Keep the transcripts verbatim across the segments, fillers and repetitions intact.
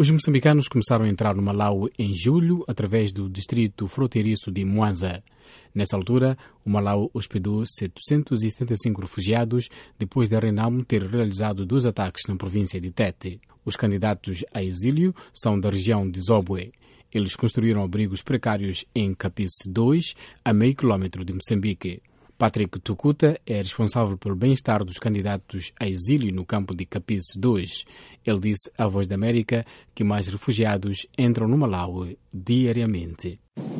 Os moçambicanos começaram a entrar no Malau em julho através do distrito fronteiriço de Mwanza. Nessa altura, o Malau hospedou setecentos e setenta e cinco refugiados depois da Renamo ter realizado dois ataques na província de Tete. Os candidatos a exílio são da região de Zobwe. Eles construíram abrigos precários em Capice dois, a meio quilômetro de Moçambique. Patrick Tukuta é responsável pelo bem-estar dos candidatos a exílio no campo de Capice dois. Ele disse à Voz da América que mais refugiados entram no Malau diariamente.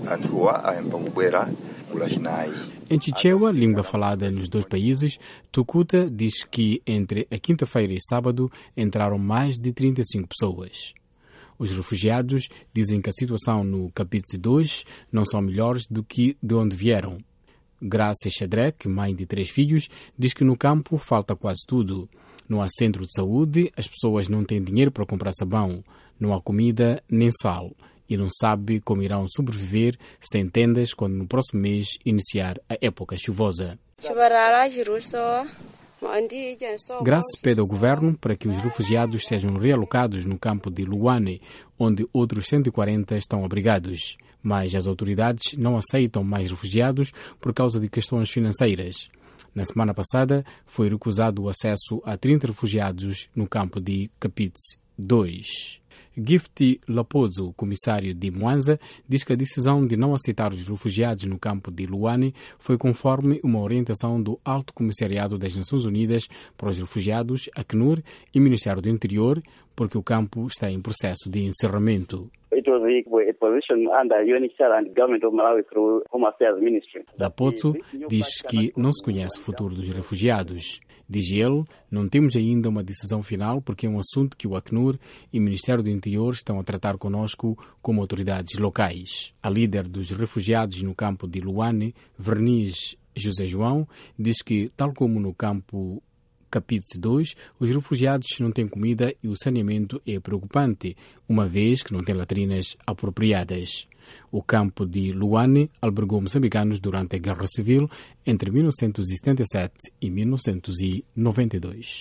Em Chichewa, língua falada nos dois países, Tukuta diz que entre a quinta-feira e sábado entraram mais de trinta e cinco pessoas. Os refugiados dizem que a situação no Capice dois não são melhores do que de onde vieram. Graça Shadrack, mãe de três filhos, diz que no campo falta quase tudo. Não há centro de saúde, as pessoas não têm dinheiro para comprar sabão, não há comida nem sal e não sabe como irão sobreviver sem tendas quando no próximo mês iniciar a época chuvosa. Graça pede ao governo para que os refugiados sejam realocados no campo de Luwane, onde outros cento e quarenta estão abrigados. Mas as autoridades não aceitam mais refugiados por causa de questões financeiras. Na semana passada, foi recusado o acesso a trinta refugiados no campo de Capice dois. Gift Laposo, comissário de Mwanza, diz que a decisão de não aceitar os refugiados no campo de Luwane foi conforme uma orientação do Alto Comissariado das Nações Unidas para os Refugiados, ACNUR, e Ministério do Interior, porque o campo está em processo de encerramento. Laposo diz que não se conhece o futuro dos refugiados. Diz ele, não temos ainda uma decisão final porque é um assunto que o ACNUR e o Ministério do Interior estão a tratar conosco como autoridades locais. A líder dos refugiados no campo de Luwane, Verniz José João, diz que, tal como no campo Capice dois, os refugiados não têm comida e o saneamento é preocupante, uma vez que não têm latrinas apropriadas. O campo de Luwane albergou moçambicanos durante a Guerra Civil entre mil novecentos e setenta e sete e mil novecentos e noventa e dois.